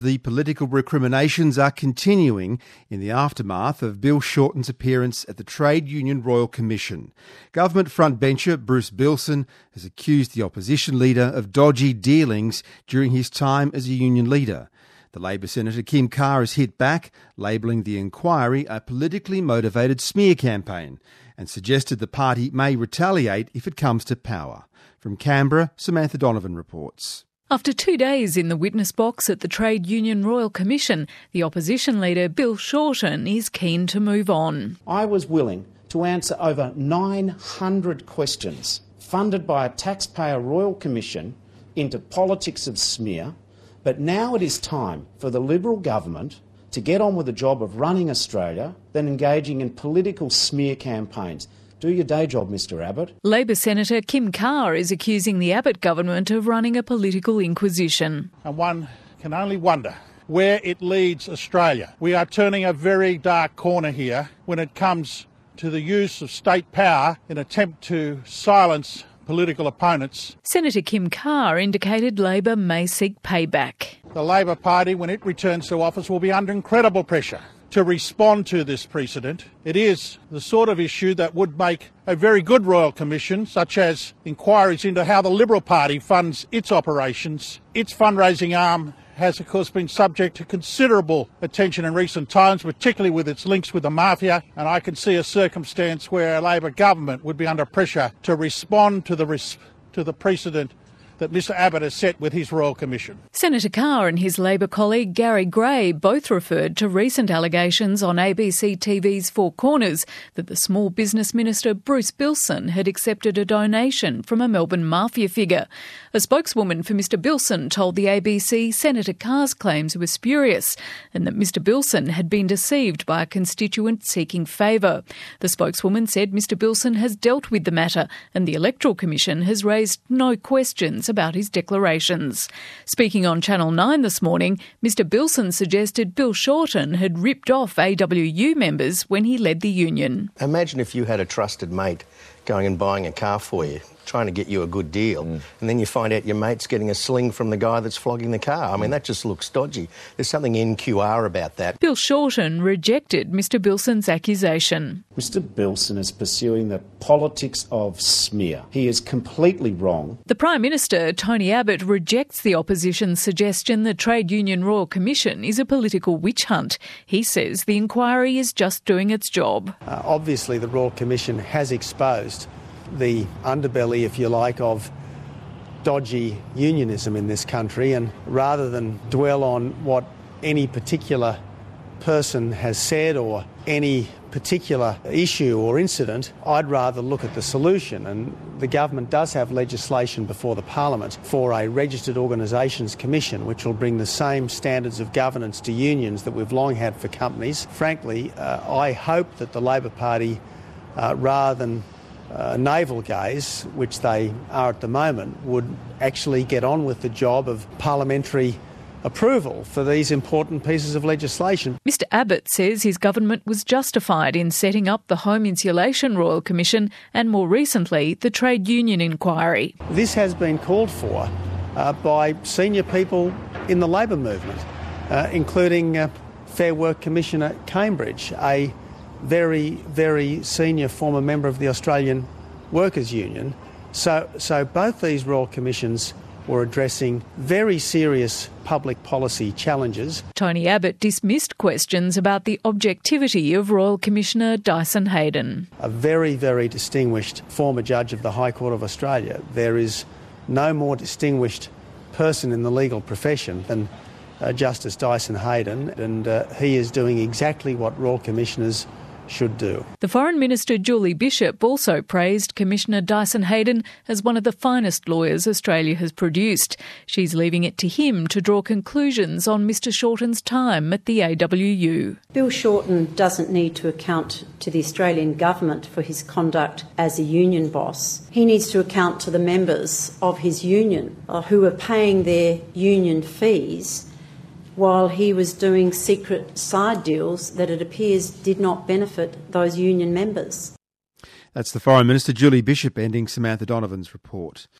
The political recriminations are continuing in the aftermath of Bill Shorten's appearance at the Trade Union Royal Commission. Government frontbencher Bruce Bilson has accused the opposition leader of dodgy dealings during his time as a union leader. The Labor Senator Kim Carr has hit back, labelling the inquiry a politically motivated smear campaign, and suggested the party may retaliate if it comes to power. From Canberra, Samantha Donovan reports. After 2 days in the witness box at the Trade Union Royal Commission, the opposition leader Bill Shorten is keen to move on. I was willing to answer over 900 questions funded by a taxpayer Royal Commission into politics of smear, but now it is time for the Liberal government to get on with the job of running Australia than engaging in political smear campaigns. Do your day job, Mr Abbott. Labor Senator Kim Carr is accusing the Abbott government of running a political inquisition. And one can only wonder where it leads Australia. We are turning a very dark corner here when it comes to the use of state power in an attempt to silence political opponents. Senator Kim Carr indicated Labor may seek payback. The Labor Party, when it returns to office, will be under incredible pressure to respond to this precedent. It is the sort of issue that would make a very good Royal Commission, such as inquiries into how the Liberal Party funds its operations. Its fundraising arm has, of course, been subject to considerable attention in recent times, particularly with its links with the mafia, and I can see a circumstance where a Labor government would be under pressure to respond to the precedent that Mr Abbott has set with his Royal Commission. Senator Carr and his Labor colleague Gary Gray both referred to recent allegations on ABC TV's Four Corners that the Small Business Minister Bruce Bilson had accepted a donation from a Melbourne mafia figure. A spokeswoman for Mr Bilson told the ABC Senator Carr's claims were spurious and that Mr Bilson had been deceived by a constituent seeking favour. The spokeswoman said Mr Bilson has dealt with the matter and the Electoral Commission has raised no questions about his declarations. Speaking on Channel 9 this morning, Mr Bilson suggested Bill Shorten had ripped off AWU members when he led the union. Imagine if you had a trusted mate going and buying a car for you, trying to get you a good deal, and then you find out your mate's getting a sling from the guy that's flogging the car. I mean, that just looks dodgy. There's something NQR about that. Bill Shorten rejected Mr Bilson's accusation. Mr Bilson is pursuing the politics of smear. He is completely wrong. The Prime Minister, Tony Abbott, rejects the opposition's suggestion the Trade Union Royal Commission is a political witch hunt. He says the inquiry is just doing its job. Obviously, the Royal Commission has exposed the underbelly, if you like, of dodgy unionism in this country, and rather than dwell on what any particular person has said or any particular issue or incident, I'd rather look at the solution. And the government does have legislation before the Parliament for a Registered Organisations Commission, which will bring the same standards of governance to unions that we've long had for companies. Frankly, I hope that the Labor Party, rather than navel gaze, which they are at the moment, would actually get on with the job of parliamentary approval for these important pieces of legislation. Mr Abbott says his government was justified in setting up the Home Insulation Royal Commission and, more recently, the Trade Union Inquiry. This has been called for by senior people in the Labor movement, including Fair Work Commissioner Cambridge, a very, very senior former member of the Australian Workers' Union. So both these Royal Commissions were addressing very serious public policy challenges. Tony Abbott dismissed questions about the objectivity of Royal Commissioner Dyson Heydon. A very, very distinguished former judge of the High Court of Australia. There is no more distinguished person in the legal profession than Justice Dyson Heydon, and he is doing exactly what Royal Commissioners should do. The Foreign Minister Julie Bishop also praised Commissioner Dyson Heydon as one of the finest lawyers Australia has produced. She's leaving it to him to draw conclusions on Mr Shorten's time at the AWU. Bill Shorten doesn't need to account to the Australian government for his conduct as a union boss. He needs to account to the members of his union who are paying their union fees while he was doing secret side deals that it appears did not benefit those union members. That's the Foreign Minister, Julie Bishop, ending Samantha Donovan's report.